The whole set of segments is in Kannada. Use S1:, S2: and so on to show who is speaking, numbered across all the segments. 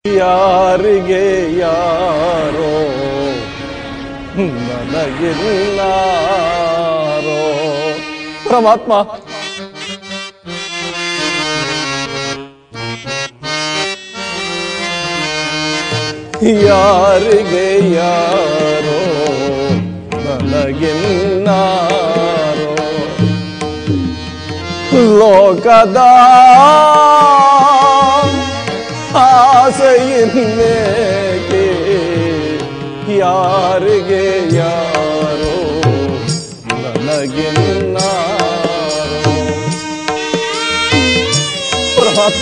S1: ಯಾರಿಗೆ ಯಾರೋ ನನಗಿಲ್ಲಾರೋ ಪರಮಾತ್ಮ. ಯಾರಿಗೆ ಯಾರೋ ನನಗಿಲ್ಲಾರೋ ಲೋಕದ ಆಸೆಯಿನ್ನೇಕೆ ಯಾರಿಗೆ ಯಾರೋ ನನಗಿನ್ನಾರೋ ಪರಮಾತ್ಮ.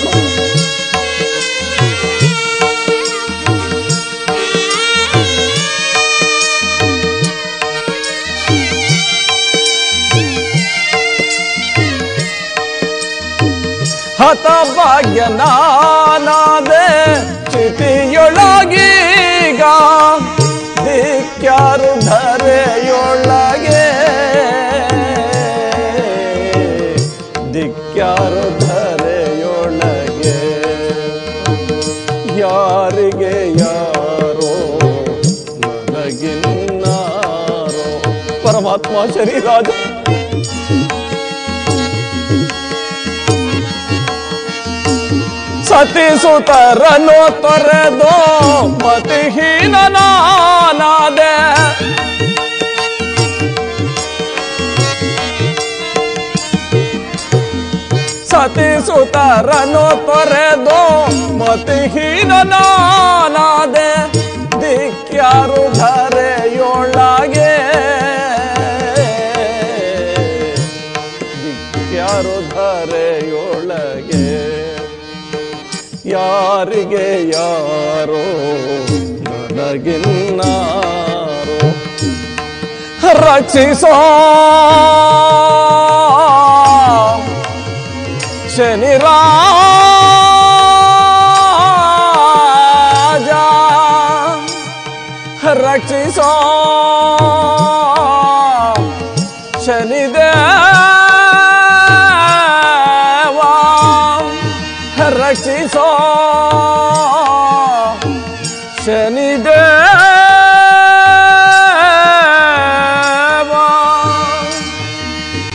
S1: ಹತಭಾಗ್ಯನಾದೆ ಚಿತಿಯೊಳಗೀಗ ದಿಕ್ಕ್ಯಾರು ಧರೆಯೊಳಗೆ ದಿಕ್ಕ್ಯಾರು ಧರೆಯೊಳಗೆ ಯಾರಿಗೆ ಯಾರೋ ನನಗಿನ್ನಾರೋ ಪರಮಾತ್ಮ. ಶರೀರಾಜ ಸತಿಸುತರನು ತೊರೆದೋ ಮತಿಹೀನನಾದೆ ಸತಿಸುತರನು ತೊರೆದೋ ಮತಿಹೀನನಾದೆ ದಿಕ್ಕ್ಯಾರು ಧರೆಯೊಳಗೆ ದಿಕ್ಕ್ಯಾರು ಧರೆಯೊಳಗೆ ಯಾರಿಗೆ ಯಾರೋ ನನಗಿನ್ನಾರೋ ರಕ್ಷಿಸೋ ಶನಿರಾಜ ರಕ್ಷಿಸೋ ಶನಿದೇವ ರಕ್ಷಿಸೋ ಶನಿದೇವ